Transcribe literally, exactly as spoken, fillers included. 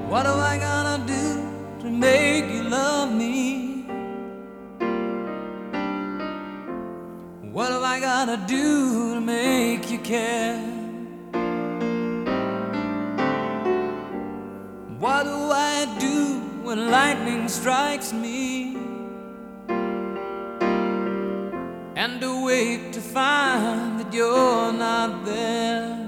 What am I gonna do to make you love me? What am I gonna do to make you care? What do I do when lightning strikes me and awake to find that you're not there?